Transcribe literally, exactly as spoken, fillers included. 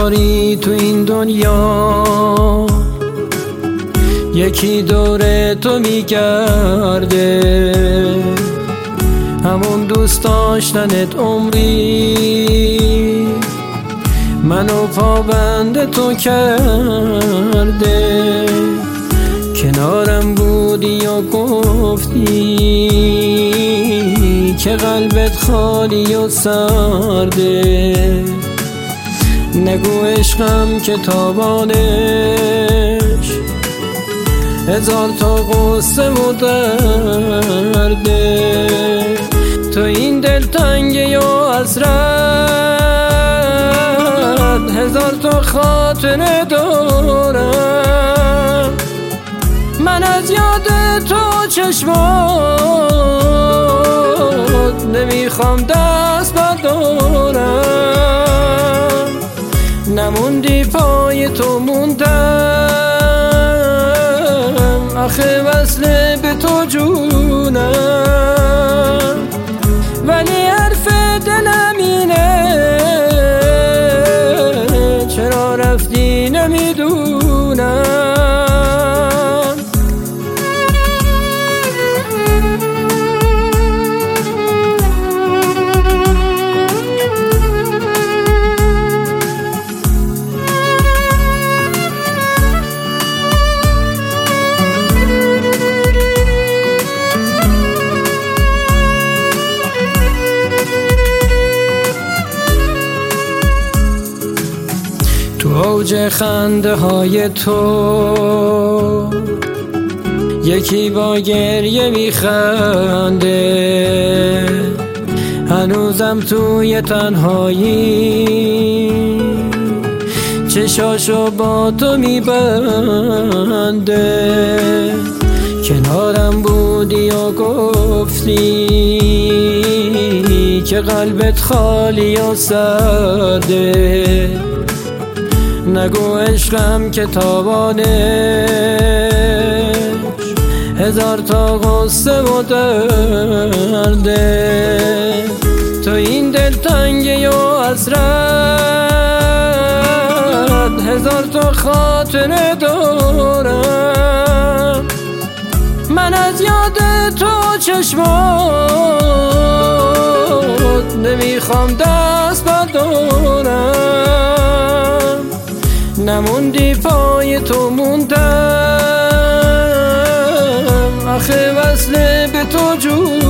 نداری تو این دنیا، یکی دور تو میگرده، همون دوست داشتنت عمری منو پابند تو کرده. کنارم بودی و گفتی که قلبت خالی و سرده، نگو عشقم که تابانش هزار تا غصه و درده. تو این دلتنگی و حسرت هزار تا خاطره دارم، من از یاد تو چشمات نمیخوام دست بردارم. نموندی پای تو موندم، آخه وصله به تو جونم، ولی حرف دلم اینه چرا رفتی نمیدونم. تو اوج خنده های تو یکی با گریه میخنده، هنوزم توی تنهایی چشاشو با تو میبنده. کنارم بودی و گفتی که قلبت خالی و سرده، نگو عشقم که تابانش هزار تا غصه و درده. تو این دلتنگی و حسرت هزار تا خاطره دارم، من از یاد تو چشمات نمیخوام دست بردارم. نموندی پای تو موندم، آخه وصله به تو جون